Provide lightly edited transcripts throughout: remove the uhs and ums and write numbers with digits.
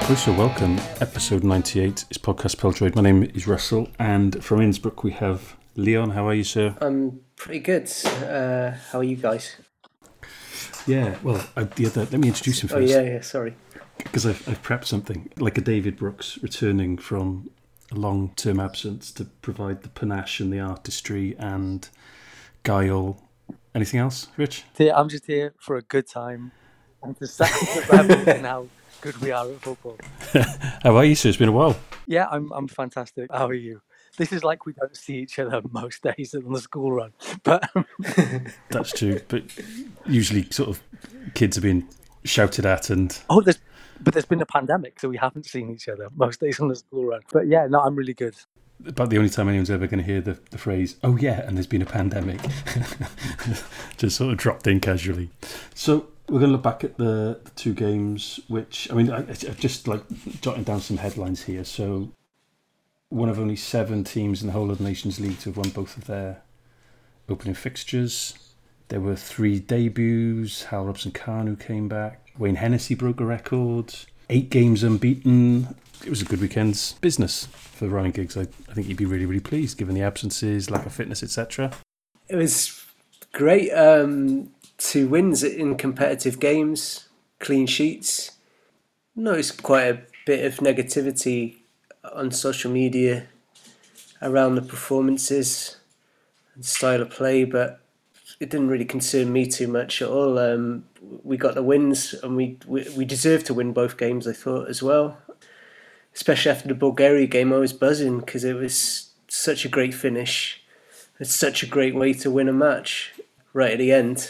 Closer Welcome, episode 98 is Podcast Peldroid. My name is Russell, and from Innsbruck we have Leon. How are you, sir? I'm pretty good. How are you guys? Yeah, well, let me introduce him Oh, first. yeah, sorry. Because I've prepped something, like a David Brooks returning from a long-term absence to provide the panache and the artistry and guile. Anything else, Rich? I'm just here for a good time and to revel in how good we are at football. How are you, sir? It's been a while. Yeah, I'm fantastic. How are you? This is like we don't see each other most days on the school run, but That's true. But usually, sort of, kids are being shouted at, and there's been a pandemic, so we haven't seen each other most days on the school run. But yeah, no, I'm really good. about the only time anyone's ever going to hear the phrase, "Oh yeah," and there's been a pandemic, just sort of dropped in casually. So we're going to look back at the two games, which, I mean, I've just like jotting down some headlines here. So one of only 7 teams in the whole of the Nations League to have won both of their opening fixtures. There were 3 debuts. Hal Robson-Kanu came back. Wayne Hennessy broke a record. 8 games unbeaten. It was a good weekend's business for Ryan Giggs. I think he'd be really, really pleased, given the absences, lack of fitness, etc. It was great. 2 wins in competitive games, clean sheets. Noticed quite a bit of negativity on social media around the performances and style of play, but it didn't really concern me too much at all. We got the wins, and we deserved to win both games, I thought, as well. Especially after the Bulgaria game, I was buzzing because it was such a great finish. It's such a great way to win a match right at the end.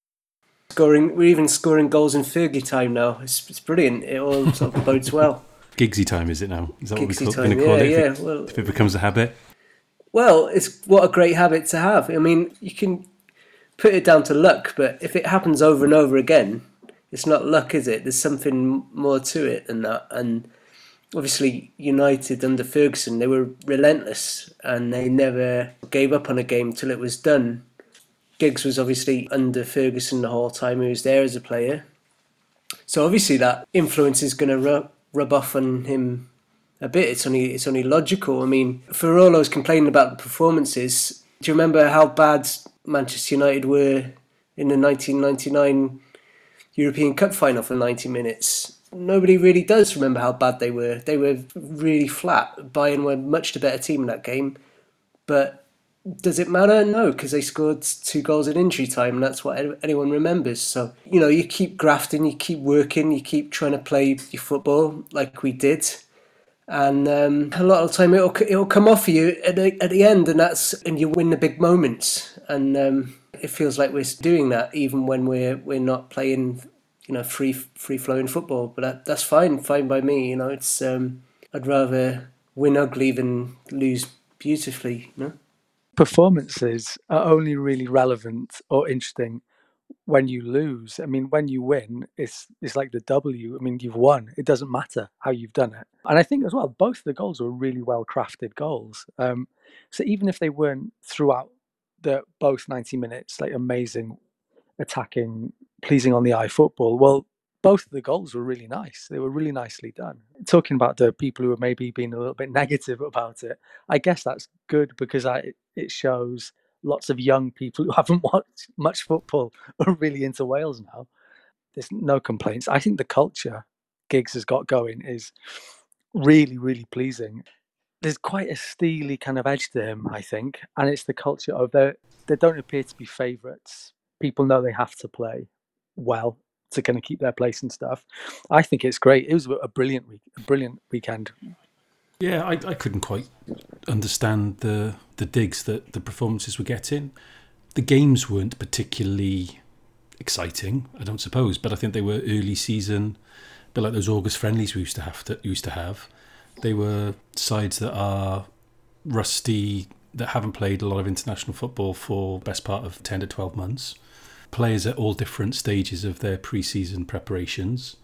We're even scoring goals in Fergie time now. It's brilliant. It all sort of bodes well. Giggsy time, is it now? Is that Giggsy what we're time, going to call it? yeah. If it becomes a habit? Well, it's what a great habit to have. I mean, you can put it down to luck, but if it happens over and over again, it's not luck, is it? There's something more to it than that. And obviously, United under Ferguson, they were relentless and they never gave up on a game till it was done. Giggs was obviously under Ferguson the whole time he was there as a player. So obviously that influence is going to rub off on him a bit. It's only logical. I mean, for all those complaining about the performances, do you remember how bad Manchester United were in the 1999 European Cup final for 90 minutes? Nobody really does remember how bad they were. They were really flat. Bayern were much the better team in that game. But does it matter? No, because they scored 2 goals in injury time, and that's what anyone remembers. So, you keep grafting, you keep working, you keep trying to play your football like we did. And a lot of the time it'll come off for you at the end, and you win the big moments. And it feels like we're doing that even when we're not playing, free flowing football. But that's fine by me. It's I'd rather win ugly than lose beautifully. Performances are only really relevant or interesting when you lose. I mean, when you win, it's like the W. I mean, you've won. It doesn't matter how you've done it. And I think as well, both of the goals were really well-crafted goals. So even if they weren't throughout both 90 minutes, like amazing, attacking, pleasing on the eye football, well, both of the goals were really nice. They were really nicely done. Talking about the people who are maybe being a little bit negative about it, I guess that's good because it shows lots of young people who haven't watched much football are really into Wales now. There's no complaints. I think the culture Giggs has got going is really, really pleasing. There's quite a steely kind of edge to him, I think, and it's the culture of they don't appear to be favourites. People know they have to play well to kind of keep their place and stuff. I think it's great. It was a brilliant weekend. Yeah, I couldn't quite understand the digs that the performances were getting. The games weren't particularly exciting, I don't suppose, but I think they were early season, a bit like those August friendlies we used to have. They were sides that are rusty, that haven't played a lot of international football for the best part of 10 to 12 months. Players at all different stages of their pre-season preparations.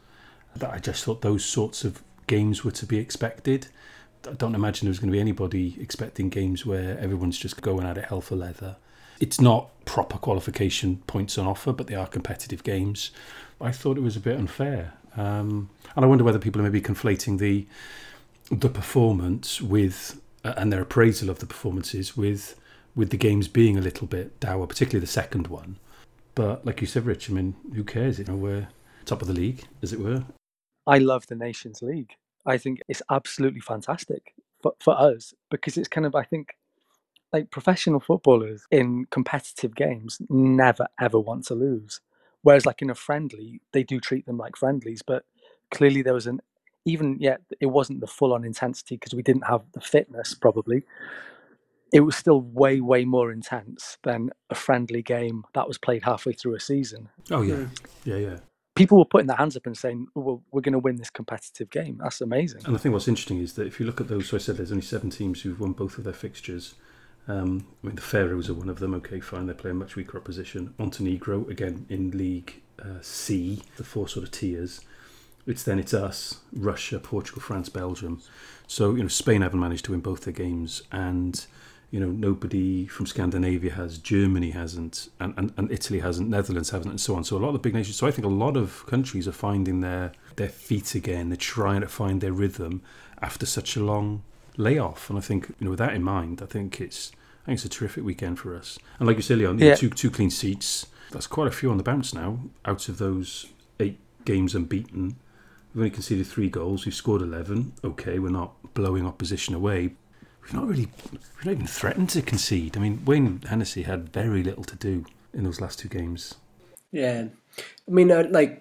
I just thought those sorts of games were to be expected. I don't imagine there was going to be anybody expecting games where everyone's just going at it hell for leather. It's not proper qualification points on offer, but they are competitive games. I thought it was a bit unfair. And I wonder whether people are maybe conflating the performance with, and their appraisal of the performances with the games being a little bit dour, particularly the second one. But like you said, Rich, I mean, who cares? We're top of the league, as it were. I love the Nations League. I think it's absolutely fantastic for us, because it's kind of, I think, like, professional footballers in competitive games never ever want to lose. Whereas, like, in a friendly, they do treat them like friendlies, but clearly there was it wasn't the full on intensity because we didn't have the fitness, probably. It was still way, way more intense than a friendly game that was played halfway through a season. Oh, yeah. Yeah. People were putting their hands up and saying, well, we're going to win this competitive game. That's amazing. And I think what's interesting is that if you look at those, so I said there's only 7 teams who've won both of their fixtures. I mean, the Faroes are one of them. Okay, fine, they're playing much weaker opposition. Montenegro, again, in League C, the 4 sort of tiers. It's us, Russia, Portugal, France, Belgium. So, Spain haven't managed to win both their games, and nobody from Scandinavia has, Germany hasn't, and Italy hasn't, Netherlands haven't, and so on. So a lot of the big nations. So I think a lot of countries are finding their feet again. They're trying to find their rhythm after such a long layoff. And I think, with that in mind, I think it's a terrific weekend for us. And like you said, Leon, two clean sheets. That's quite a few on the bounce now. Out of those 8 games unbeaten, we've only conceded 3 goals. We've scored 11. Okay, we're not blowing opposition away. We've not even threatened to concede. I mean, Wayne Hennessy had very little to do in those last 2 games. Yeah. I mean,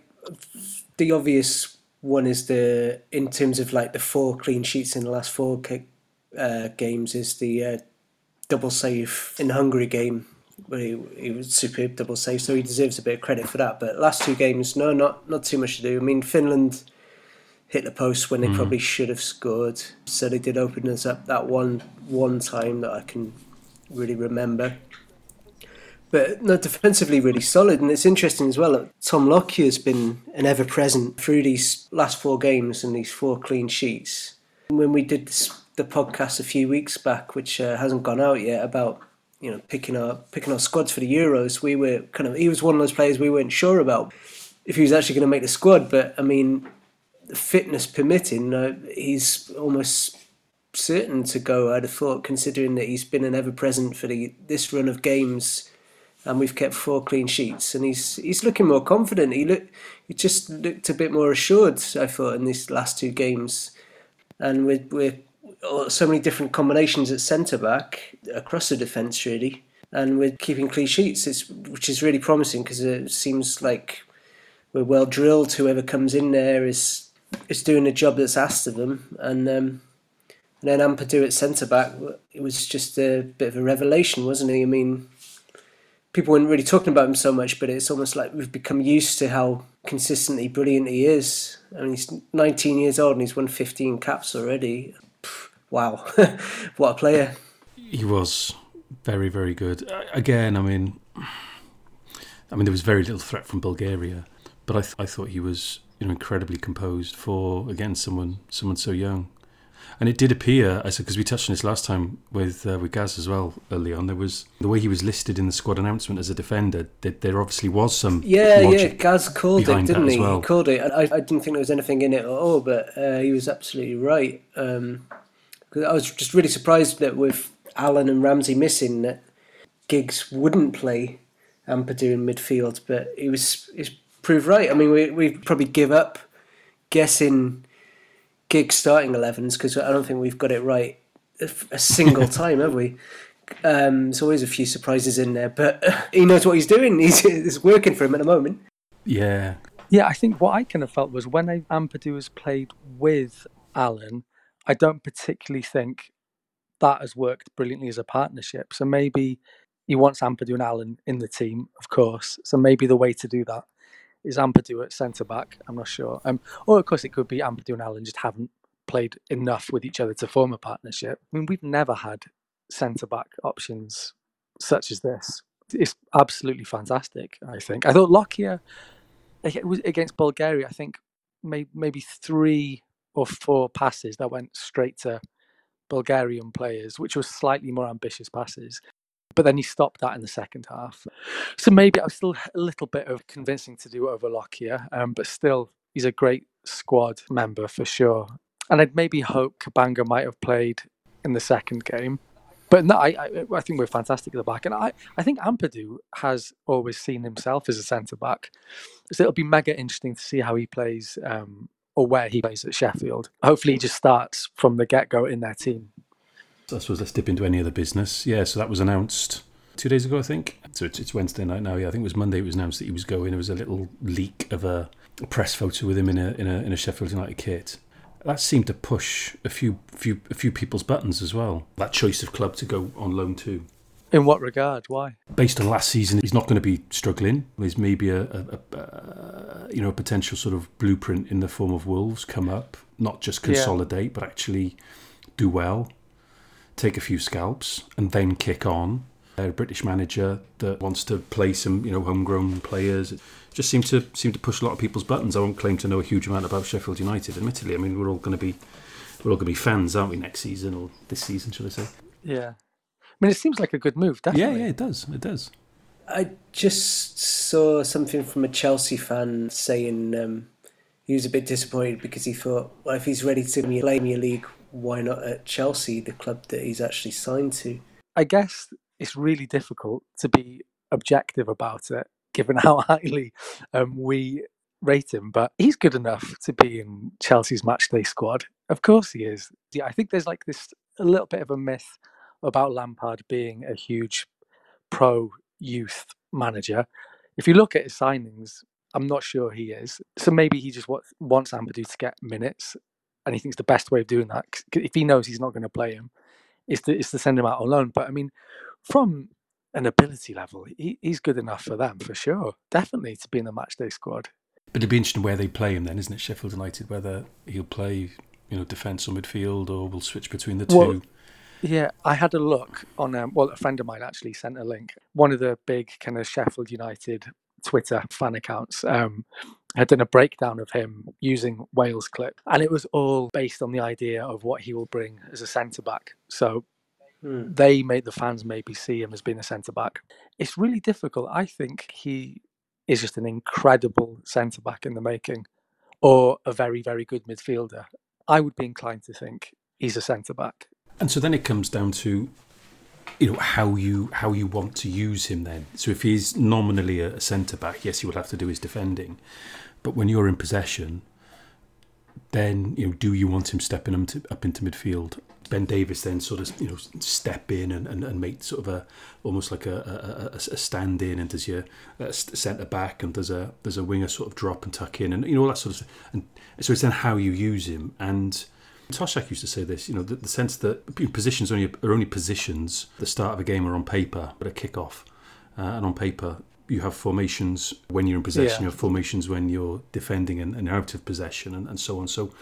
the obvious one is in terms of like the 4 clean sheets in the last 4 games is the double save in the Hungary game, where he was superb double save, so he deserves a bit of credit for that. But last 2 games, no, not too much to do. I mean, Finland hit the post when they probably should have scored, so they did open us up that one time that I can really remember. But no, defensively really solid, and it's interesting as well that Tom Lockyer has been an ever-present through these last 4 games and these 4 clean sheets. When we did the podcast a few weeks back, which hasn't gone out yet, about picking our squads for the Euros, we were he was one of those players we weren't sure about if he was actually going to make the squad. But I mean, fitness permitting, he's almost certain to go, I'd have thought, considering that he's been an ever-present for this run of games, and we've kept 4 clean sheets, and he's looking more confident. He just looked a bit more assured, I thought, in these last 2 games. And we're so many different combinations at centre-back across the defence, really, and we're keeping clean sheets, which is really promising, because it seems like we're well drilled. Whoever comes in there is doing the job that's asked of them. And then Ampadu at centre-back, it was just a bit of a revelation, wasn't he? I mean, people weren't really talking about him so much, but it's almost like we've become used to how consistently brilliant he is. I mean, he's 19 years old and he's won 15 caps already. Wow, what a player. He was very, very good. Again, I mean, there was very little threat from Bulgaria, but I thought he was incredibly composed for, again, someone so young. And it did appear, I said, because we touched on this last time with Gaz as well early on, there was the way he was listed in the squad announcement as a defender, that there obviously was some logic. Gaz called it, didn't he? Well. He called it. I didn't think there was anything in it at all, but he was absolutely right. Because I was just really surprised that with Allen and Ramsey missing, that Giggs wouldn't play Ampadu in midfield, but he's proved right. I mean, we probably give up guessing Giggs starting 11s, because I don't think we've got it right a single time, have we? There's always a few surprises in there, but he knows what he's doing. It's working for him at the moment. Yeah. Yeah, I think what I kind of felt was when Ampadu has played with Allen, I don't particularly think that has worked brilliantly as a partnership. So maybe he wants Ampadu and Allen in the team, of course. So maybe the way to do that is Ampadu at centre-back. I'm not sure. Or, of course, it could be Ampadu and Allen just haven't played enough with each other to form a partnership. I mean, we've never had centre-back options such as this. It's absolutely fantastic, I think. I thought Lockyer, it was against Bulgaria, I think maybe 3 or 4 passes that went straight to Bulgarian players, which was slightly more ambitious passes. but then he stopped that in the second half. So maybe I've still a little bit of convincing to do over Lockyer, but still, he's a great squad member for sure. And I'd maybe hope Kabanga might have played in the second game. But no, I think we're fantastic at the back. And I think Ampadu has always seen himself as a centre-back. So it'll be mega interesting to see how he plays or where he plays at Sheffield. Hopefully he just starts from the get-go in their team. So I suppose let's dip into any other business. Yeah, so that was announced 2 days ago, I think. So it's Wednesday night now. Yeah, I think it was Monday it was announced that he was going. There was a little leak of a press photo with him in a Sheffield United kit. That seemed to push a few people's buttons as well. That choice of club to go on loan to. In what regard? Why? Based on last season, he's not going to be struggling. There's maybe a potential sort of blueprint in the form of Wolves come up, not just consolidate, but actually do well, take a few scalps, and then kick on. A British manager that wants to play some, homegrown players. It just seemed to push a lot of people's buttons. I won't claim to know a huge amount about Sheffield United. Admittedly, I mean we're all going to be fans, aren't we? Next season or this season, should I say? Yeah, I mean it seems like a good move. Definitely. Yeah, it does. I just saw something from a Chelsea fan saying he was a bit disappointed because he thought, well, if he's ready to play Premier League, why not at Chelsea, the club that he's actually signed to? I guess it's really difficult to be objective about it, given how highly we rate him. But he's good enough to be in Chelsea's matchday squad. Of course he is. Yeah, I think there's like this a little bit of a myth about Lampard being a huge pro-youth manager. If you look at his signings, I'm not sure he is. So maybe he just wants Ampadu to get minutes, and he thinks the best way of doing that, if he knows he's not going to play him, is to send him out on loan. But I mean, from an ability level, he's good enough for them, for sure. Definitely to be in the matchday squad. But it'd be interesting where they play him then, isn't it? Sheffield United, whether he'll play, defence or midfield, or we'll switch between the two. Yeah, I had a look on, a friend of mine actually sent a link. One of the big kind of Sheffield United Twitter fan accounts had done a breakdown of him using Wales clip, and it was all based on the idea of what he will bring as a centre-back. So they made the fans maybe see him as being a centre-back. It's really difficult. I think he is just an incredible centre-back in the making, or a very, very good midfielder. I would be inclined to think he's a centre-back. And so then it comes down to, how you want to use him then. So if he's nominally a centre-back, yes, he will have to do his defending. But when you're in possession, then, do you want him stepping up into midfield? Ben Davies then sort of, step in and make sort of almost like a stand-in, and does your centre-back, and does a winger sort of drop and tuck in, and, all that sort of stuff. And so it's then how you use him. And Toshak used to say this, the sense that positions are only positions at the start of a game or on paper, but a kick-off. And on paper, you have formations when you're in possession, you have formations when you're defending and out of possession, and so on. So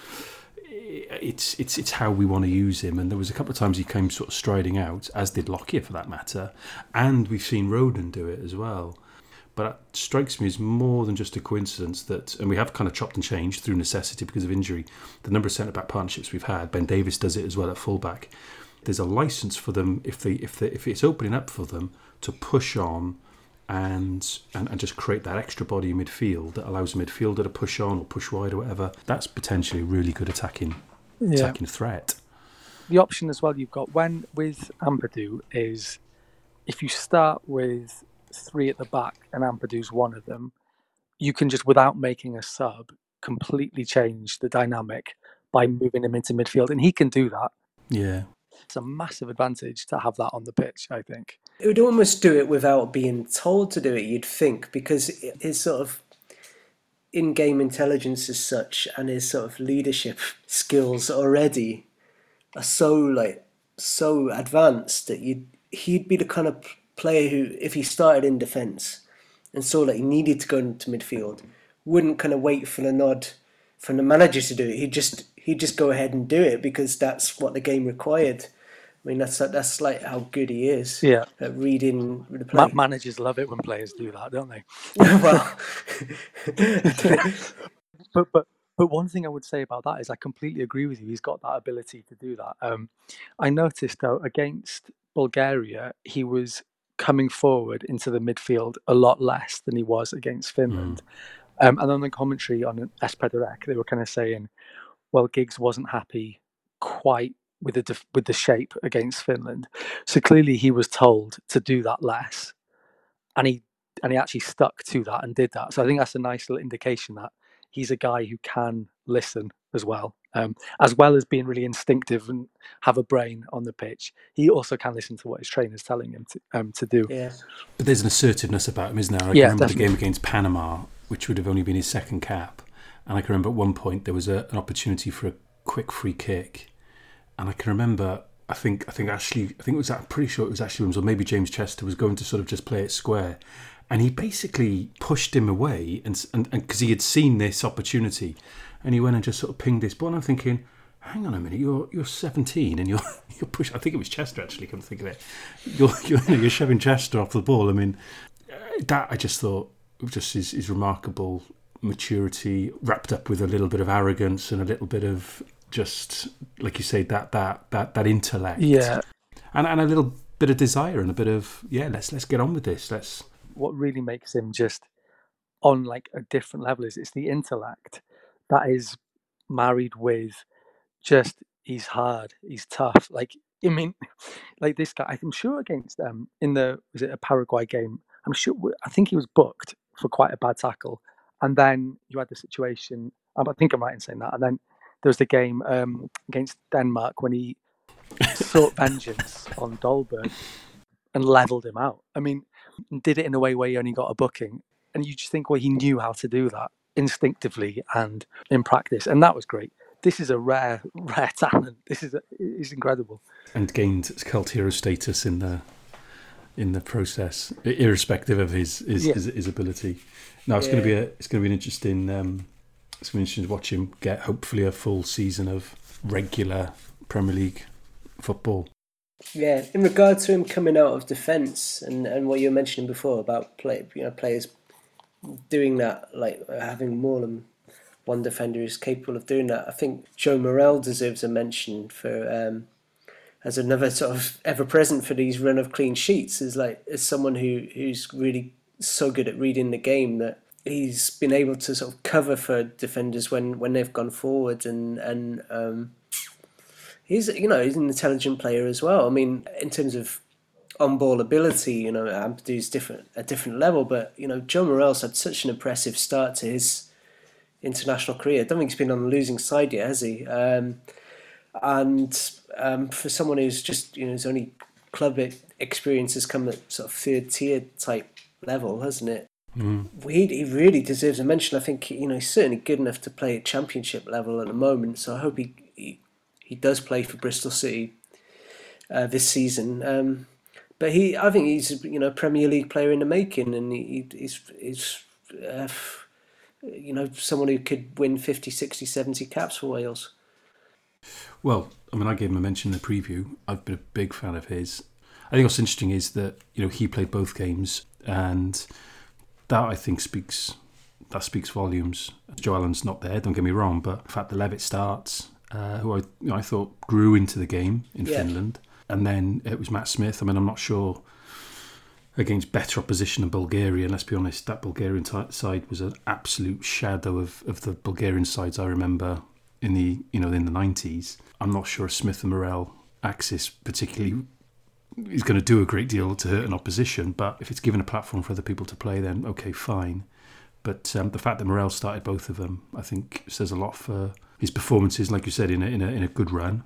it's how we want to use him. And there was a couple of times he came sort of striding out, as did Lockyer for that matter, and we've seen Roden do it as well. But it strikes me as more than just a coincidence that, and we have kind of chopped and changed through necessity because of injury, the number of centre-back partnerships we've had. Ben Davies does it as well at full-back. There's a licence for them, if it's opening up for them, to push on and just create that extra body in midfield that allows a midfielder to push on or push wide or whatever. That's potentially a really good attacking threat. The option as well you've got with Ampadu is, if you start with 3 at the back and Ampadu's one of them, you can just, without making a sub, completely change the dynamic by moving him into midfield, and he can do that. Yeah. It's a massive advantage to have that on the pitch, I think. It would almost do it without being told to do it, you'd think, because his sort of in-game intelligence is such, and his sort of leadership skills already are so advanced that he'd be the kind of player who, if he started in defence and saw that he needed to go into midfield, wouldn't kind of wait for the nod from the manager to do it. He'd just go ahead and do it because that's what the game required. I mean, that's like how good he is at reading the play. Managers love it when players do that, don't they? Well, but one thing I would say about that is I completely agree with you. He's got that ability to do that. I noticed, though, against Bulgaria, he was coming forward into the midfield a lot less than he was against Finland. And on the commentary on Espedirec, they were kind of saying, well, Giggs wasn't happy quite with the shape against Finland. So clearly he was told to do that less. And he actually stuck to that and did that. So I think that's a nice little indication that he's a guy who can listen as well as being really instinctive and have a brain on the pitch. He also can listen to what his trainer's telling him to do. Yeah. But there's an assertiveness about him, isn't there? I can remember definitely. The game against Panama, which would have only been his second cap. And I can remember at one point there was an opportunity for a quick free kick. And I can remember, I'm pretty sure it was Ashley Williams or maybe James Chester was going to sort of just play it square. And he basically pushed him away and because he had seen this opportunity, and he went and just sort of pinged this ball. And I'm thinking, hang on a minute, you're 17 and you're pushing. I think it was Chester actually. Come to think of it, you're shoving Chester off the ball. I mean, that I just thought just his remarkable maturity wrapped up with a little bit of arrogance and a little bit of just like you say that intellect. Yeah, and a little bit of desire and a bit of let's get on with this. What really makes him just on like a different level is it's the intellect that is married with just he's hard, he's tough. Like I mean, like this guy, I'm sure against was it a Paraguay game? I think he was booked for quite a bad tackle, and then you had the situation. I think I'm right in saying that. And then there was the game against Denmark when he sought vengeance on Dolberg and levelled him out. I mean, did it in a way where he only got a booking, and you just think, well, he knew how to do that instinctively and in practice, and that was great. This is a rare talent. This is incredible, and gained cult hero status in the process, irrespective of his ability. No, it's going to be an interesting. It's going to be interesting to watch him get hopefully a full season of regular Premier League football. Yeah, in regard to him coming out of defence and what you were mentioning before about players doing that, like having more than one defender who's capable of doing that, I think Joe Morrell deserves a mention for as another sort of ever present for these run of clean sheets. As someone who's really so good at reading the game that he's been able to sort of cover for defenders when they've gone forward and he's an intelligent player as well. I mean, in terms of on-ball ability, Ampadu a different level, but Joe Morrell's had such an impressive start to his international career. I don't think he's been on the losing side yet, has he? For someone who's just his only club experience has come at sort of third tier type level, hasn't it? He really deserves a mention. I think he's certainly good enough to play at championship level at the moment. So I hope he does play for Bristol City this season. But I think he's a Premier League player in the making, and he's someone who could win 50, 60, 70 caps for Wales. Well, I mean, I gave him a mention in the preview. I've been a big fan of his. I think what's interesting is that he played both games, and that I think speaks volumes. Joe Allen's not there, don't get me wrong, but the fact that Levitt starts, who I thought grew into the game in Finland, and then it was Matt Smith. I mean, I'm not sure against better opposition than Bulgaria. And let's be honest, that Bulgarian side was an absolute shadow of the Bulgarian sides I remember in the 90s. I'm not sure Smith and Morrell axis particularly is going to do a great deal to hurt an opposition, but if it's given a platform for other people to play, then okay, fine. But the fact that Morrell started both of them, I think, says a lot for his performances. Like you said, in a good run.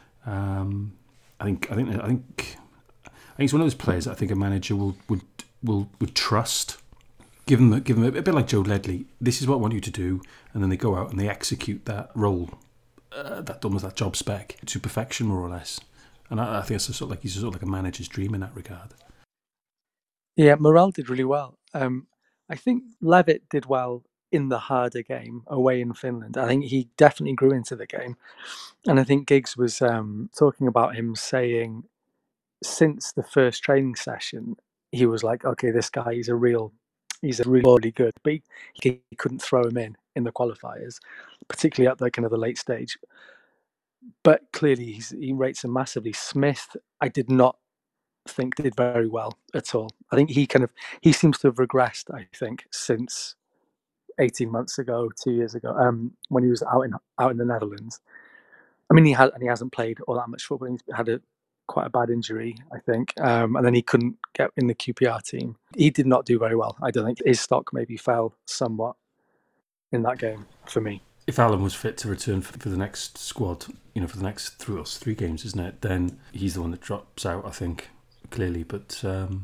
I think he's one of those players that I think a manager would trust. Give them a bit like Joe Ledley. This is what I want you to do, and then they go out and they execute that role, that job spec to perfection, more or less. And I think it's he's sort of like a manager's dream in that regard. Yeah, Morrell did really well. I think Levitt did well in the harder game away in Finland. I think he definitely grew into the game. And I think Giggs was talking about him saying since the first training session, he was like, okay, this guy, he's really good. But he couldn't throw him in the qualifiers, particularly at the kind of the late stage. But clearly he rates him massively. Smith, I did not think did very well at all. I think he seems to have regressed, I think, since 18 months ago, 2 years ago, when he was out in the Netherlands. I mean, he hasn't played all that much football. He's had quite a bad injury, I think, and then he couldn't get in the QPR team. He did not do very well. I don't think his stock maybe fell somewhat in that game for me. If Alan was fit to return for the next squad, for the next three games, isn't it? Then he's the one that drops out, I think, clearly. But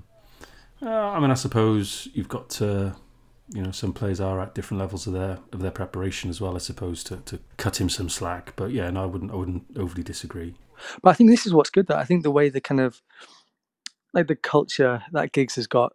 I suppose you've got to. Some players are at different levels of their preparation as well, I suppose, to cut him some slack. But yeah, no, I wouldn't overly disagree. But I think this is what's good, though. I think the way the kind of like the culture that Giggs has got,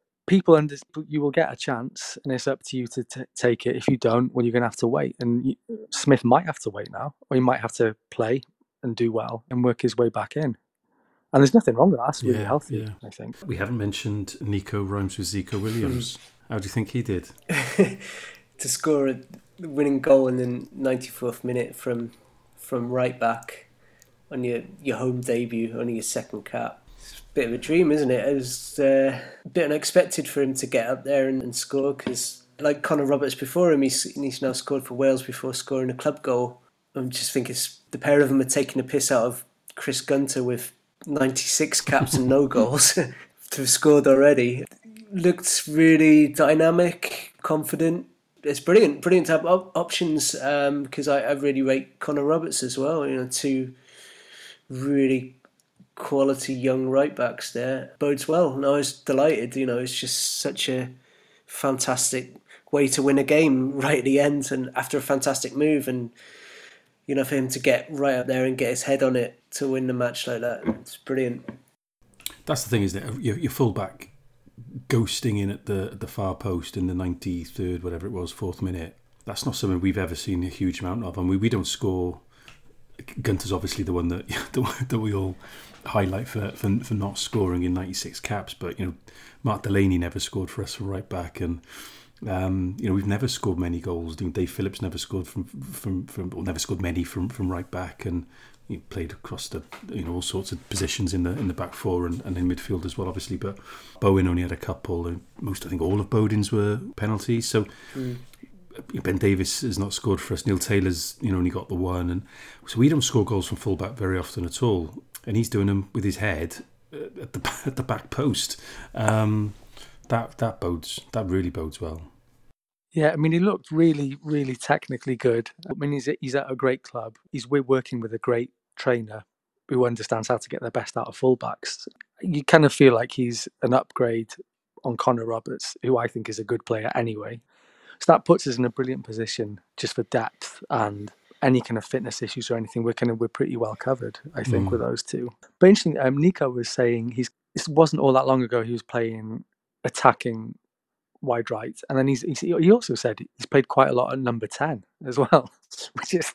you will get a chance, and it's up to you to take it. If you don't, well, you're going to have to wait. And Smith might have to wait now, or he might have to play and do well and work his way back in. And there's nothing wrong with that. That's really healthy, I think. We haven't mentioned Nico rhymes with Zico Williams. How do you think he did? To score a winning goal in the 94th minute from right back on your home debut, only your second cap. It's a bit of a dream, isn't it? It was a bit unexpected for him to get up there and score, because like Connor Roberts before him, he's now scored for Wales before scoring a club goal. I just think the pair of them are taking a piss out of Chris Gunter with 96 caps and no goals to have scored already. Looked really dynamic, confident. It's brilliant to have options, because I really rate Connor Roberts as well. Two really quality young right backs there. Bodes well. And I was delighted. It's just such a fantastic way to win a game right at the end, and after a fantastic move, and for him to get right up there and get his head on it to win the match like that, it's brilliant. That's the thing, isn't it? Your fullback ghosting in at the far post in the 93rd, whatever it was, 4th minute. That's not something we've ever seen a huge amount of. And we don't score. Gunter's obviously the one that we all highlight for not scoring in 96 caps. But Mark Delaney never scored for us for right back, and we've never scored many goals. Dave Phillips never scored never scored many from right back, and he played across the all sorts of positions in the back four and in midfield as well, obviously. But Bowen only had a couple, and I think all of Bowden's were penalties. So Ben Davies has not scored for us. Neil Taylor's only got the one, and so we don't score goals from fullback very often at all. And he's doing them with his head at the back post. That really bodes well. Yeah, I mean, he looked really, really technically good. I mean, he's at a great club. We're working with a great trainer who understands how to get the best out of fullbacks. You kind of feel like he's an upgrade on Connor Roberts, who I think is a good player anyway. So that puts us in a brilliant position just for depth, and any kind of fitness issues or anything, we're pretty well covered, I think, with those two. But interesting, Nico was saying it wasn't all that long ago he was playing attacking wide right, and then he also said he's played quite a lot at number 10 as well, which is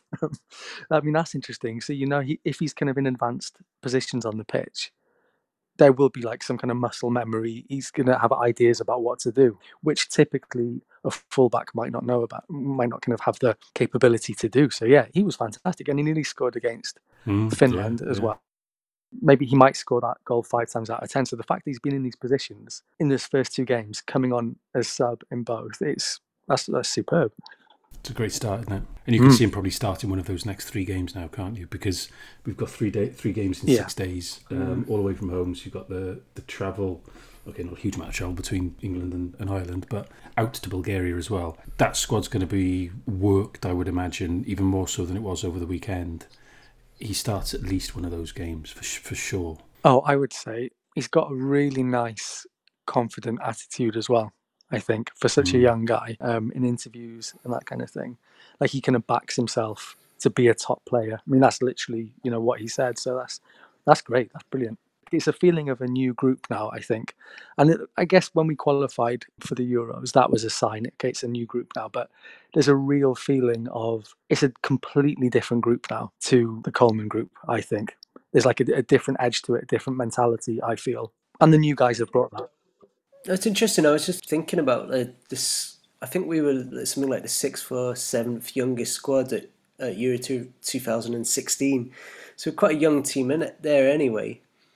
that's interesting. So if he's kind of in advanced positions on the pitch, there will be like some kind of muscle memory. He's going to have ideas about what to do, which typically a fullback might not know about, might not kind of have the capability to do. So yeah, he was fantastic, and he nearly scored against Finland as well. Maybe he might score that goal 5 times out of 10. So the fact that he's been in these positions in his first 2 games, coming on as sub in both, that's superb. It's a great start, isn't it? And you can see him probably starting one of those next 3 games now, can't you? Because we've got 3 games in 6 days, all away from home. So you've got the travel. Okay, not a huge amount of travel between England and Ireland, but out to Bulgaria as well. That squad's going to be worked, I would imagine, even more so than it was over the weekend. He starts at least one of those games for sure. Oh, I would say he's got a really nice, confident attitude as well, I think, for such a young guy, in interviews and that kind of thing. Like, he kind of backs himself to be a top player. I mean, that's literally, what he said. So that's great. That's brilliant. It's a feeling of a new group now, I think. And I guess when we qualified for the Euros, that was a sign. Okay, it's a new group now. But there's a real feeling of it's a completely different group now to the Coleman group, I think. There's like a different edge to it, a different mentality, I feel. And the new guys have brought that. That's interesting. I was just thinking about this. I think we were something like the 6th or 7th youngest squad at Euro 2016. So quite a young team in it there anyway.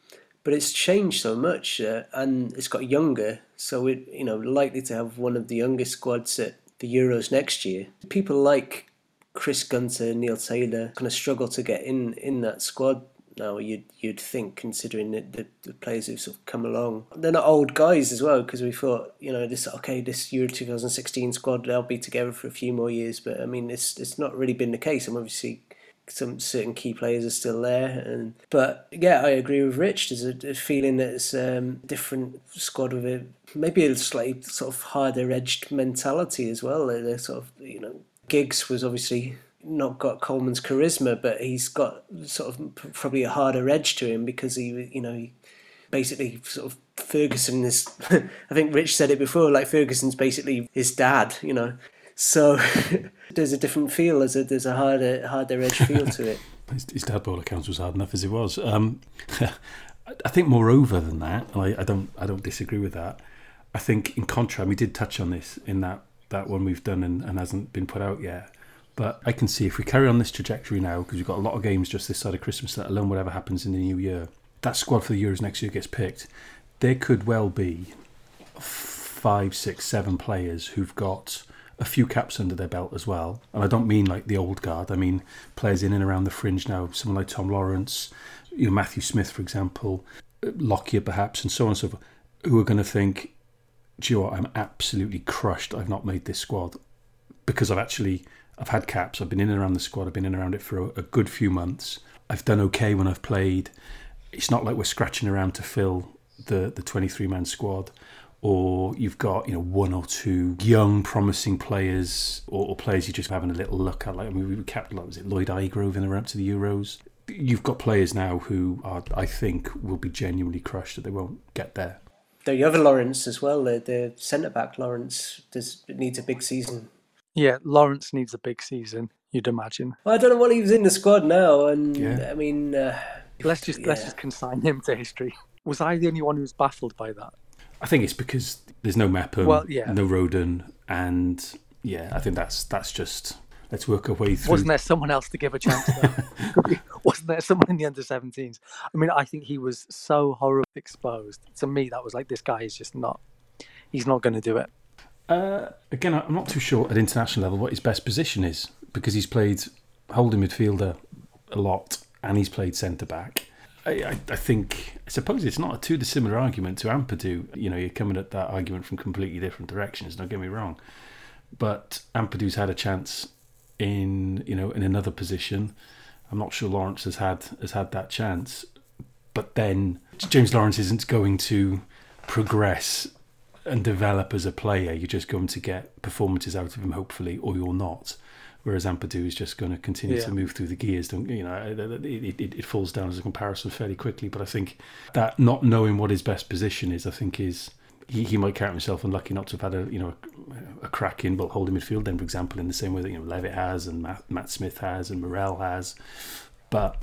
but it's changed so much, and it's got younger. So we're likely to have one of the youngest squads at the Euros next year. People like Chris Gunter, Neil Taylor kind of struggle to get in that squad now. You'd think, considering the players who've sort of come along, they're not old guys as well, because we thought this Euro 2016 squad, they'll be together for a few more years, but I mean it's not really been the case, and obviously some certain key players are still there. But yeah, I agree with Rich. There's a feeling that it's a different squad with maybe a slightly sort of harder edged mentality as well. They're sort of, Giggs was obviously not got Coleman's charisma, but he's got sort of probably a harder edge to him because he basically sort of Ferguson is. I think Rich said it before. Like Ferguson's basically his dad, So there's a different feel. There's a harder edge feel to it. His dad, by all accounts, was hard enough as it was. I think, moreover than that, I don't disagree with that. I think, in contrast, we did touch on this in that one we've done and hasn't been put out yet. But I can see if we carry on this trajectory now, because we've got a lot of games just this side of Christmas, let alone whatever happens in the new year, that squad for the Euros next year gets picked. There could well be 5, 6, 7 players who've got a few caps under their belt as well. And I don't mean like the old guard. I mean players in and around the fringe now, someone like Tom Lawrence, Matthew Smith, for example, Lockyer perhaps, and so on and so forth, who are going to think, do you know what, I'm absolutely crushed I've not made this squad, because I've had caps, I've been in and around the squad, I've been in and around it for a good few months. I've done okay when I've played. It's not like we're scratching around to fill the 23-man squad, or you've got one or two young promising players, or players you're just having a little look at. Like, I mean, we kept, was it Lloyd Igrove in the run up to the Euros? You've got players now who I think will be genuinely crushed that they won't get there. The other Lawrence as well, the centre-back Lawrence, needs a big season. Yeah, Lawrence needs a big season, you'd imagine. Well, I don't know what he was in the squad now, and yeah. I mean... let's just consign him to history. Was I the only one who was baffled by that? I think it's because there's no Mepham, no Roden, and I think that's just, let's work our way through. Wasn't there someone else to give a chance though? Wasn't there someone in the under-17s? I mean, I think he was so horribly exposed. To me, that was like, this guy is just not, he's not going to do it. Again, I'm not too sure at international level what his best position is, because he's played holding midfielder a lot and he's played centre-back. I suppose it's not a too dissimilar argument to Ampadu. You're coming at that argument from completely different directions, don't get me wrong. But Ampadu's had a chance in another position. I'm not sure Lawrence has had that chance. But then James Lawrence isn't going to progress and develop as a player. You're just going to get performances out of him, hopefully, or you're not. Whereas Ampadu is just going to continue to move through the gears. It falls down as a comparison fairly quickly. But I think that not knowing what his best position is, I think he might count himself unlucky not to have had a crack in holding midfield. Then, for example, in the same way that Levitt has and Matt Smith has and Morel has. But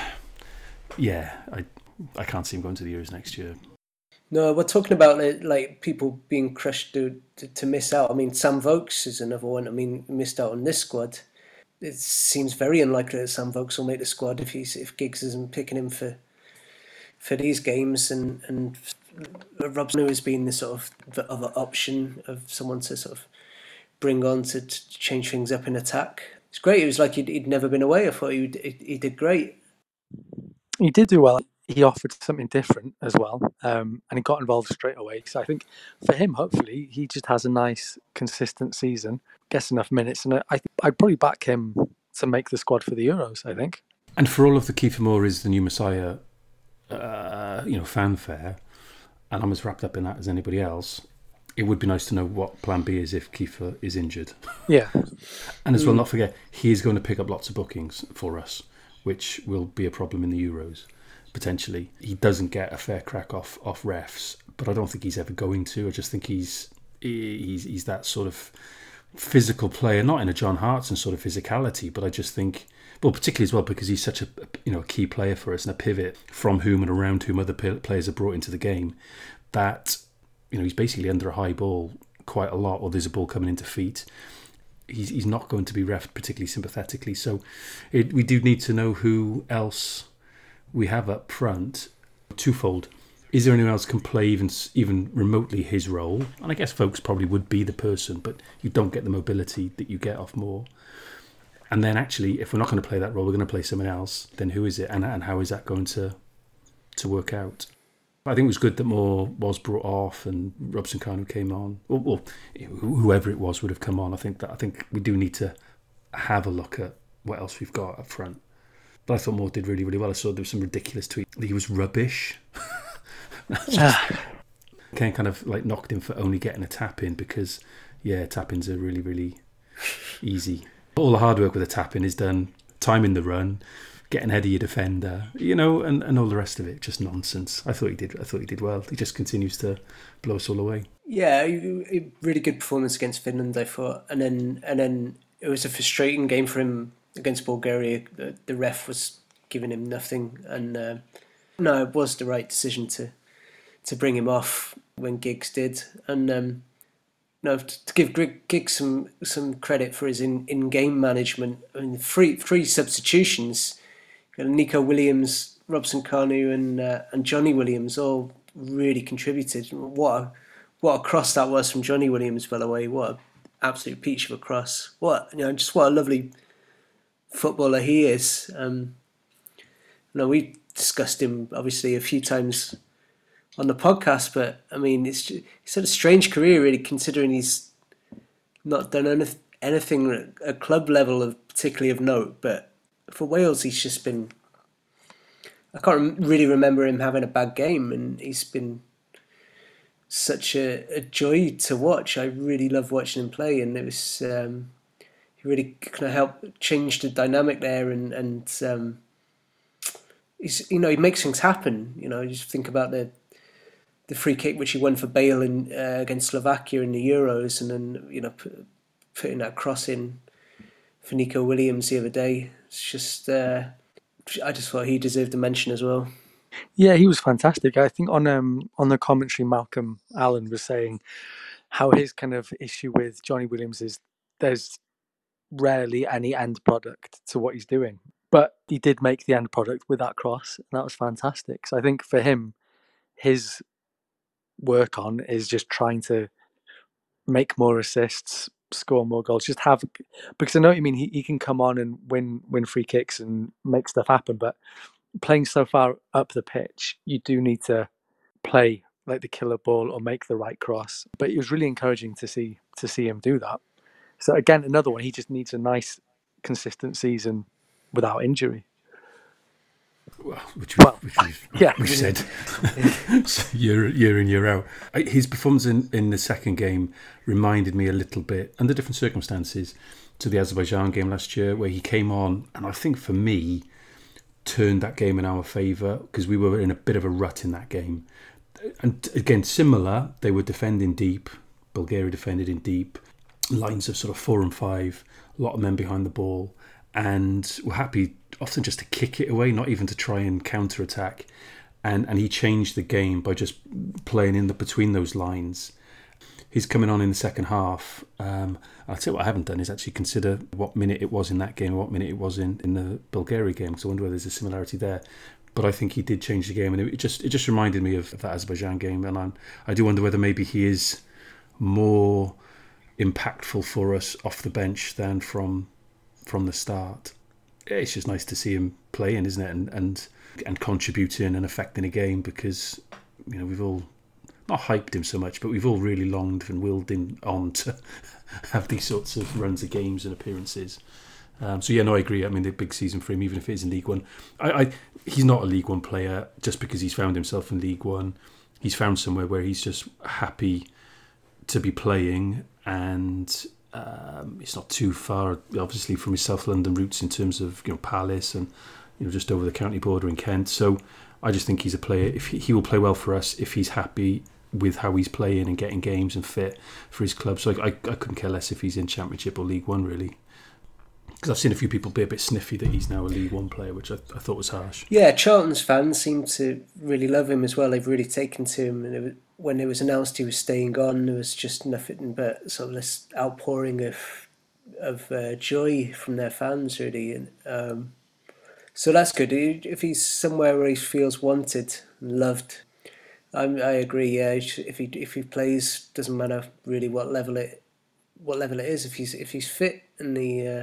I can't see him going to the Euros next year. No, we're talking about like people being crushed to miss out. I mean, Sam Vokes is another one. I mean, missed out on this squad. It seems very unlikely that Sam Vokes will make the squad if Giggs isn't picking him for these games. And Robson has been the sort of the other option of someone to sort of bring on to change things up in attack. It's great. It was like he'd never been away. I thought he did great. He did do well. He offered something different as well, and he got involved straight away. So I think for him, hopefully, he just has a nice, consistent season, gets enough minutes, and I'd probably back him to make the squad for the Euros, I think. And for all of the Kiefer Moore is the new Messiah, fanfare, and I'm as wrapped up in that as anybody else, it would be nice to know what plan B is if Kiefer is injured. Yeah. And as well, not forget, he is going to pick up lots of bookings for us, which will be a problem in the Euros. Potentially, he doesn't get a fair crack off refs, but I don't think he's ever going to. I just think he's that sort of physical player, not in a John Hartson sort of physicality, but I just think, well, particularly as well because he's such a key player for us and a pivot from whom and around whom other players are brought into the game, that he's basically under a high ball quite a lot, or there's a ball coming into feet. He's not going to be reffed particularly sympathetically, so we do need to know who else we have up front. Twofold. Is there anyone else can play even remotely his role? And I guess Vokes probably would be the person, but you don't get the mobility that you get off Moore. And then actually, if we're not going to play that role, we're going to play someone else, then who is it? And how is that going to work out? I think it was good that Moore was brought off and Robson-Kanu came on. Or whoever it was would have come on. I think we do need to have a look at what else we've got up front. But I thought Moore did really, really well. I saw there was some ridiculous tweet that he was rubbish. Ken kind of like knocked him for only getting a tap in because, tap-ins are really, really easy. All the hard work with a tap-in is done timing the run, getting ahead of your defender, and all the rest of it, just nonsense. I thought he did well. He just continues to blow us all away. Yeah, a really good performance against Finland, I thought. And then it was a frustrating game for him against Bulgaria. The ref was giving him nothing. And no, it was the right decision to bring him off when Giggs did. And to give Giggs some credit for his in-game management. I mean, three substitutions. Nico Williams, Robson-Kanu and Johnny Williams all really contributed. What a cross that was from Johnny Williams, by the way. What an absolute peach of a cross. What a lovely footballer he is. We discussed him obviously a few times on the podcast, but I mean, he's had a strange career really, considering he's not done anything at club level particularly of note. But for Wales, he's just been... I can't really remember him having a bad game, and he's been such a joy to watch. I really love watching him play, and it was he really kind of helped change the dynamic there, and he's he makes things happen. You just think about the free kick which he won for Bale against Slovakia in the Euros, and then putting that cross in for Nico Williams the other day. It's just I just thought he deserved a mention as well. Yeah, he was fantastic. I think on the commentary, Malcolm Allen was saying how his kind of issue with Johnny Williams is there's rarely any end product to what he's doing, but he did make the end product with that cross, and that was fantastic. So I think for him, his work on is just trying to make more assists, score more goals, because I know what you mean, he can come on and win free kicks and make stuff happen, but playing so far up the pitch, you do need to play like the killer ball or make the right cross. But it was really encouraging to see him do that. So again, another one, he just needs a nice consistent season without injury. Which we've said year in, year out. His performance in the second game reminded me a little bit, under different circumstances, to the Azerbaijan game last year, where he came on, and I think for me, turned that game in our favour, because we were in a bit of a rut in that game. And again, similar, they were defending deep, Bulgaria defended in deep, lines of sort of 4 and 5, a lot of men behind the ball, and were happy often just to kick it away, not even to try and counter-attack. And he changed the game by just playing in between those lines. He's coming on in the second half. I'll tell you what I haven't done is actually consider what minute it was in that game, or what minute it was in the Bulgaria game, because I wonder whether there's a similarity there. But I think he did change the game, and it just reminded me of that Azerbaijan game. And I do wonder whether maybe he is more impactful for us off the bench than from the start. It's just nice to see him playing, isn't it, and contributing and affecting a game, because we've all not hyped him so much, but we've all really longed and willed him on to have these sorts of runs of games and appearances. I agree. I mean, the big season for him, even if it is in League One. He's not a League One player just because he's found himself in League One. He's found somewhere where he's just happy to be playing, and it's not too far, obviously, from his South London roots in terms of Palace and just over the county border in Kent. So I just think he's a player. If he will play well for us if he's happy with how he's playing and getting games and fit for his club. So I couldn't care less if he's in Championship or League One, really. Because I've seen a few people be a bit sniffy that he's now a League One player, which I thought was harsh. Yeah, Charlton's fans seem to really love him as well. They've really taken to him, and when it was announced he was staying on, there was just nothing but sort of this outpouring of joy from their fans, really. And so that's good. If he's somewhere where he feels wanted, Loved. I agree. Yeah, if he plays, doesn't matter really what level it is. If he's fit and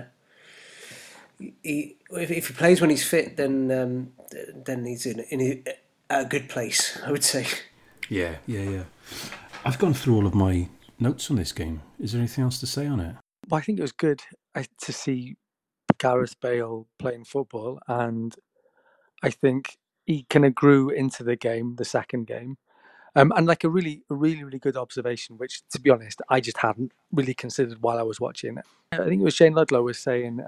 if he plays when he's fit, then he's in a good place, I would say. Yeah. I've gone through all of my notes on this game. Is there anything else to say on it? Well, I think it was good to see Gareth Bale playing football, and I think he kind of grew into the game, the second game. And like a really good observation, which, to be honest, I just hadn't really considered while I was watching it. I think it was Shane Ludlow was saying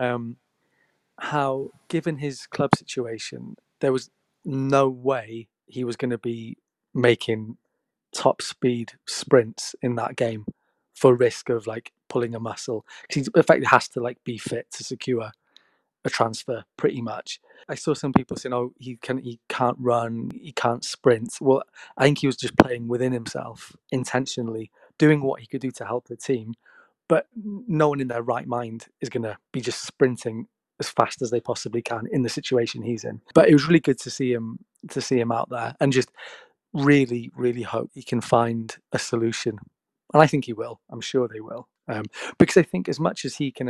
how, given his club situation, there was no way he was going to be making top speed sprints in that game for risk of like pulling a muscle, because he effectively has to like be fit to secure a transfer pretty much. I saw some people saying, "Oh, he can't run, he can't sprint." Well, I think he was just playing within himself intentionally, doing what he could do to help the team. But no one in their right mind is going to be just sprinting as fast as they possibly can in the situation he's in. But it was really good to see him out there, and just really hope he can find a solution. And I think he will. I'm sure they will, because I think as much as he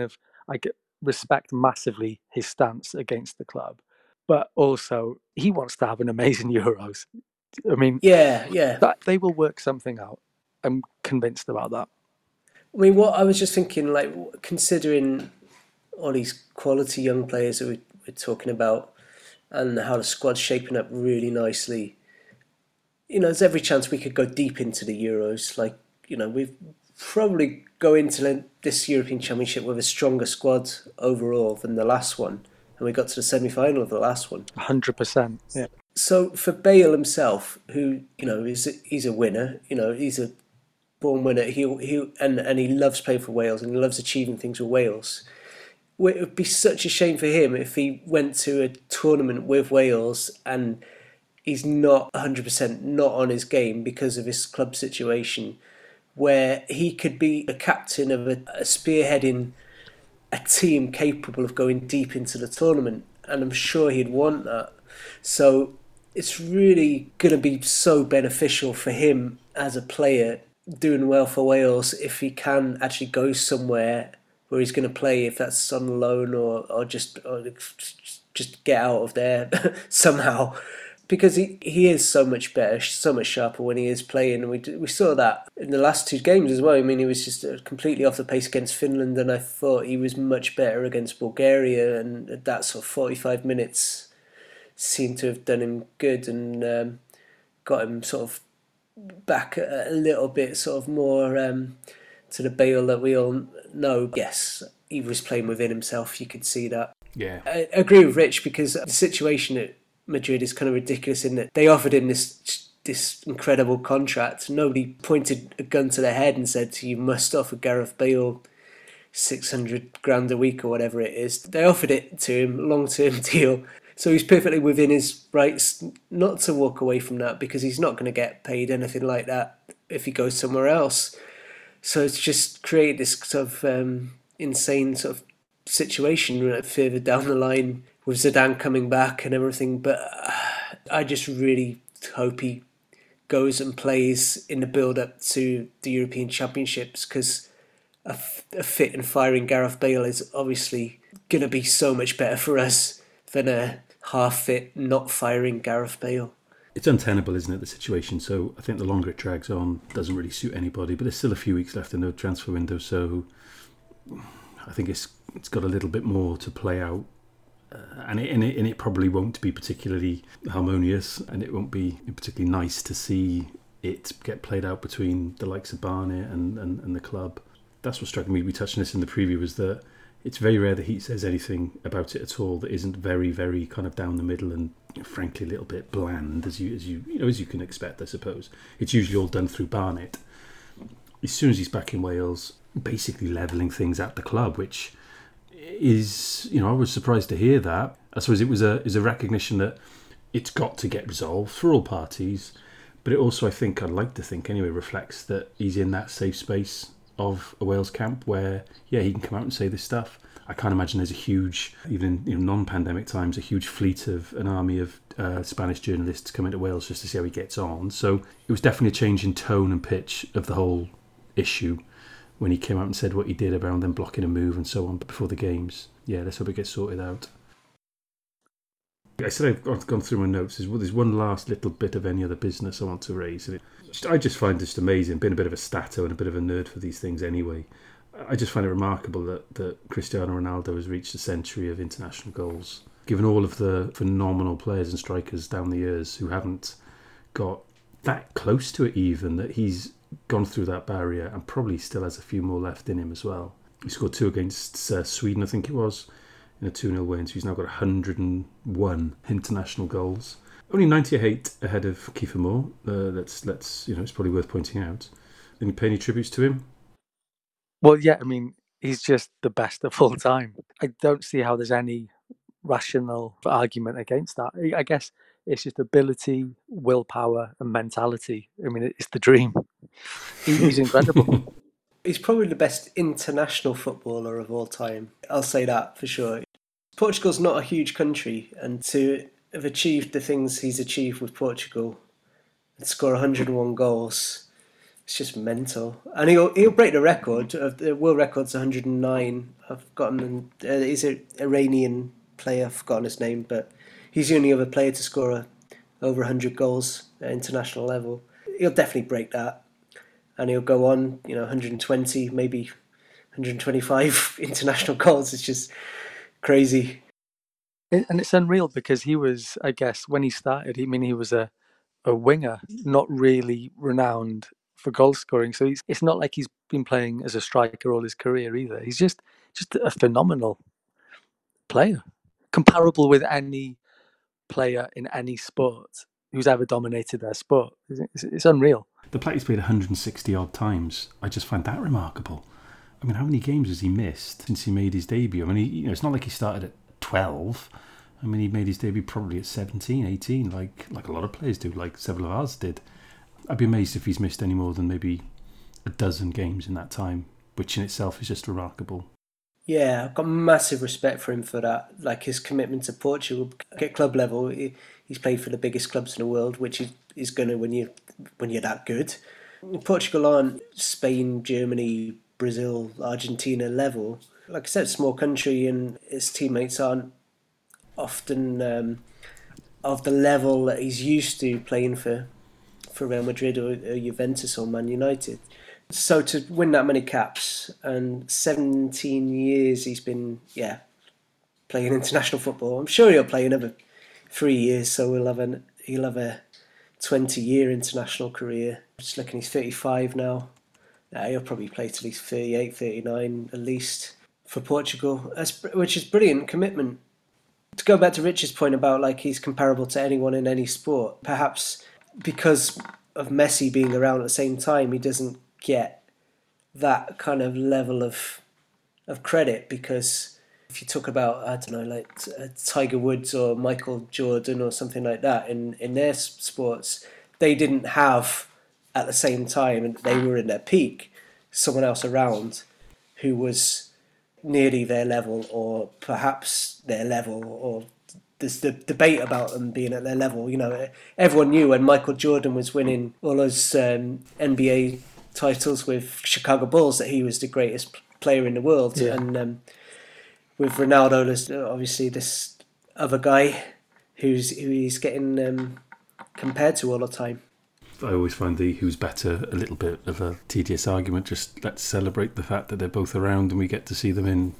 respect massively his stance against the club, but also he wants to have an amazing Euros. I mean, yeah, that they will work something out. I'm convinced about that. I mean, what I was just thinking, like, considering all these quality young players that we're talking about, and how the squad's shaping up really nicely. There's every chance we could go deep into the Euros. Like, we've probably go into this European Championship with a stronger squad overall than the last one, and we got to the semi-final of the last one. 100%. Yeah. So for Bale himself, who he's a winner, he's a born winner. He loves playing for Wales, and he loves achieving things with Wales. It would be such a shame for him if he went to a tournament with Wales and he's not 100% not on his game because of his club situation, where he could be a captain of a spearheading a team capable of going deep into the tournament, and I'm sure he'd want that. So it's really going to be so beneficial for him as a player doing well for Wales if he can actually go somewhere where he's going to play, if that's on loan or just get out of there somehow. Because he is so much better, so much sharper when he is playing. And we saw that in the last two games as well. I mean, he was just completely off the pace against Finland, and I thought he was much better against Bulgaria. And that sort of 45 minutes seemed to have done him good and got him sort of back a little bit, sort of more to the Bale that we all know. Yes, he was playing within himself. You could see that. Yeah, I agree with Rich, because the situation at Madrid is kind of ridiculous in that they offered him this incredible contract. Nobody pointed a gun to their head and said, you must offer Gareth Bale 600 grand a week or whatever it is. They offered it to him, long-term deal. So he's perfectly within his rights not to walk away from that, because he's not going to get paid anything like that if he goes somewhere else. So it's just created this sort of insane sort of situation further down the line with Zidane coming back and everything. But I just really hope he goes and plays in the build-up to the European Championships, because a fit and firing Gareth Bale is obviously going to be so much better for us than a half-fit, not firing Gareth Bale. It's untenable, isn't it, the situation? So I think the longer it drags on, doesn't really suit anybody. But there's still a few weeks left in the transfer window, so I think it's got a little bit more to play out. And it probably won't be particularly harmonious, and it won't be particularly nice to see it get played out between the likes of Barnet and the club. That's what struck me. We touched on this in the preview, was that it's very rare that he says anything about it at all that isn't very, very kind of down the middle and frankly a little bit bland, as you can expect, I suppose. It's usually all done through Barnet. As soon as he's back in Wales, basically levelling things at the club, which is, I was surprised to hear that. I suppose it was a recognition that it's got to get resolved for all parties, but it also, I'd like to think anyway, reflects that he's in that safe space of a Wales camp where, yeah, he can come out and say this stuff. I can't imagine there's a huge, even in non-pandemic times, a huge fleet of an army of Spanish journalists coming to Wales just to see how he gets on. So it was definitely a change in tone and pitch of the whole issue when he came out and said what he did about them blocking a move and so on before the games. Yeah, let's hope it gets sorted out. I said I've gone through my notes. There's one last little bit of any other business I want to raise. And I just find it just amazing, being a bit of a stato and a bit of a nerd for these things anyway. I just find it remarkable that Cristiano Ronaldo has reached a century of international goals, given all of the phenomenal players and strikers down the years who haven't got that close to it even, that he's gone through that barrier and probably still has a few more left in him as well. He scored 2 against Sweden, I think it was, in a 2-0 win, so he's now got 101 international goals. Only 98 ahead of Kiefer Moore. Let's it's probably worth pointing out. Any pay any tributes to him? Well, yeah, I mean, he's just the best of all time. I don't see how there's any rational argument against that. I guess it's just ability, willpower, and mentality. I mean, it's the dream. He's incredible. He's probably the best international footballer of all time. I'll say that for sure. Portugal's not a huge country, and to have achieved the things he's achieved with Portugal and score 101 goals, it's just mental. And he'll break the record. The world record's 109. I've forgotten. He's an Iranian player. I've forgotten his name, but he's the only other player to score over 100 goals at international level. He'll definitely break that. And he'll go on, 120, maybe 125 international goals. It's just crazy. And it's unreal because he was, I guess, when he started, he was a winger, not really renowned for goal scoring. So it's not like he's been playing as a striker all his career either. He's just a phenomenal player, comparable with any player in any sport who's ever dominated their sport. It's unreal. The fact he's played 160 odd times, I just find that remarkable. I mean, how many games has he missed since he made his debut? I mean, it's not like he started at 12. I mean, he made his debut probably at 17, 18, like a lot of players do, like several of ours did. I'd be amazed if he's missed any more than maybe a dozen games in that time, which in itself is just remarkable. Yeah, I've got massive respect for him for that. Like his commitment to Portugal at club level, he's played for the biggest clubs in the world, which is going to when you're that good. Portugal aren't Spain, Germany, Brazil, Argentina level. Like I said, small country, and his teammates aren't often of the level that he's used to playing for Real Madrid or Juventus or Man United. So to win that many caps, and 17 years he's been playing international football. I'm sure he'll play another 3 years, so he'll have a 20-year international career. Just looking, he's 35 now. He'll probably play till he's 38, 39 at least for Portugal, which is brilliant commitment. To go back to Rich's point about like he's comparable to anyone in any sport, perhaps because of Messi being around at the same time, he doesn't get that kind of level of credit, because if you talk about, I don't know, like Tiger Woods or Michael Jordan or something like that in their sports, they didn't have at the same time, and they were in their peak, someone else around who was nearly their level or perhaps their level, or there's the debate about them being at their level. Everyone knew when Michael Jordan was winning all those NBA titles with Chicago Bulls that he was the greatest player in the world. Yeah. And with Ronaldo, there's obviously this other guy who he's getting compared to all the time. I always find the who's better a little bit of a tedious argument. Just let's celebrate the fact that they're both around and we get to see them in,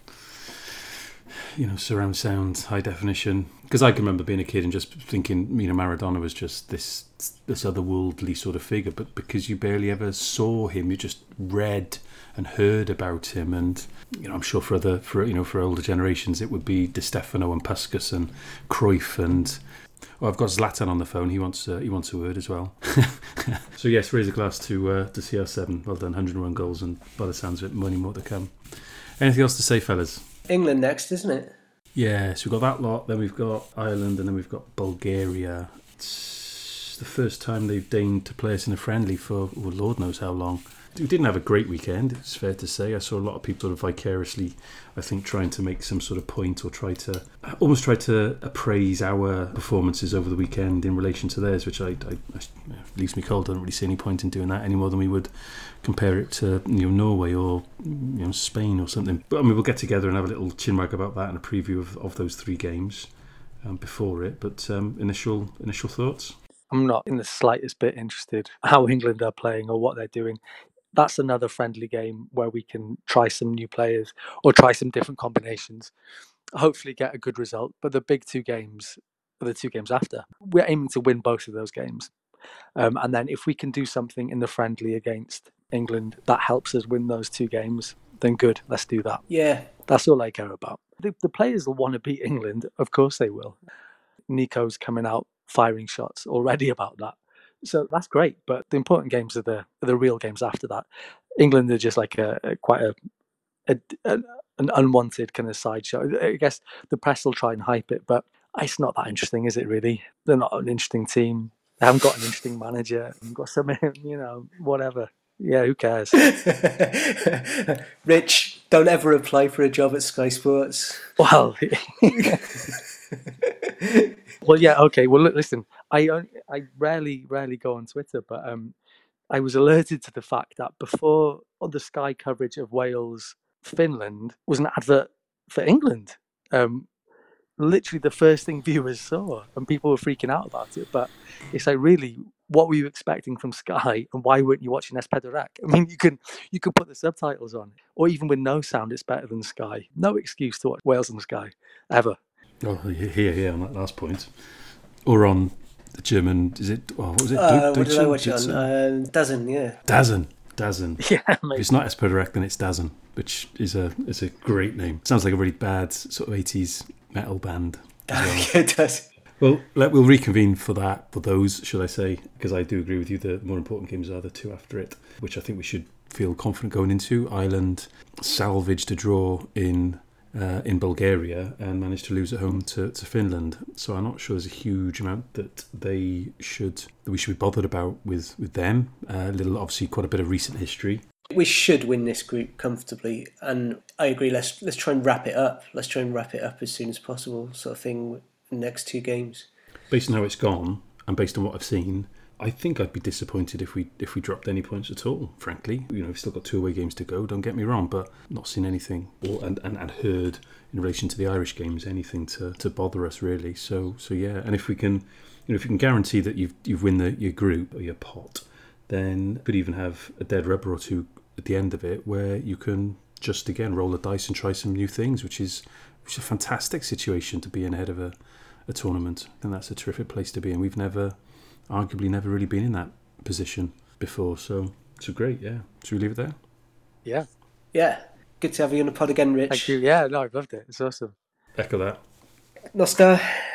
surround sound, high definition. Because I can remember being a kid and just thinking, Maradona was just this otherworldly sort of figure. But because you barely ever saw him, you just read and heard about him. And I'm sure for older generations, it would be Di Stefano and Puskas and Cruyff and. Well, I've got Zlatan on the phone. He wants a word as well. So yes, raise a glass to CR7. Well done, 101 goals, and by the sounds of it, many more to come. Anything else to say, fellas? England next, isn't it? Yeah, so we've got that lot. Then we've got Ireland, and then we've got Bulgaria. It's the first time they've deigned to play us in a friendly for Lord knows how long. We didn't have a great weekend, it's fair to say. I saw a lot of people sort of vicariously, I think, trying to make some sort of point or try to appraise our performances over the weekend in relation to theirs, which I leaves me cold. I don't really see any point in doing that any more than we would compare it to Norway or Spain or something. But I mean, we'll get together and have a little chinwag about that and a preview of those three games before it. But initial thoughts? I'm not in the slightest bit interested how England are playing or what they're doing. That's another friendly game where we can try some new players or try some different combinations, hopefully get a good result. But the big two games are the two games after. We're aiming to win both of those games. And then if we can do something in the friendly against England that helps us win those two games, then good, let's do that. Yeah. That's all I care about. The players will want to beat England. Of course they will. Nico's coming out firing shots already about that. So that's great, but the important games are the real games after that. England are just like quite an unwanted kind of sideshow. I guess the press will try and hype it, but it's not that interesting, is it really? They're not an interesting team. They haven't got an interesting manager. They've got some, whatever. Yeah, who cares? Rich, don't ever apply for a job at Sky Sports. Well, well, yeah, okay. Well, look, listen, I rarely go on Twitter, but I was alerted to the fact that before the Sky coverage of Wales-Finland was an advert for England. Literally the first thing viewers saw, and people were freaking out about it. But it's like, really, what were you expecting from Sky, and why weren't you watching Espedirec? I mean, you can put the subtitles on, or even with no sound, it's better than Sky. No excuse to watch Wales on Sky, ever. Oh, here on that last point, or on the German. Is it? Oh, what was it? What did I watch it on? DAZN, yeah. DAZN. Yeah, if it's not Espedirec, then it's DAZN, which is a great name. Sounds like a really bad sort of 80s metal band. It does. Well, we'll reconvene for those, should I say, because I do agree with you. The more important games are the two after it, which I think we should feel confident going into. Ireland salvaged a draw in Bulgaria and managed to lose at home to Finland. So I'm not sure there's a huge amount that we should be bothered about with them. Obviously quite a bit of recent history. We should win this group comfortably, and I agree. Let's try and wrap it up. Let's try and wrap it up as soon as possible, sort of thing. The next two games. Based on how it's gone, and based on what I've seen, I think I'd be disappointed if we dropped any points at all. Frankly, we've still got 2 away games to go. Don't get me wrong, but not seen anything and heard in relation to the Irish games anything to bother us really. So yeah, and if we can, if you can guarantee that you've win your group or your pot, then you could even have a dead rubber or two at the end of it where you can just again roll the dice and try some new things, which is a fantastic situation to be in ahead of a tournament, and that's a terrific place to be. And we've arguably never really been in that position before, so great. Yeah, should we leave it there? Yeah, good to have you on the pod again, Rich. Thank you. Yeah, no, I've loved it. It's awesome. Echo that. Nostar.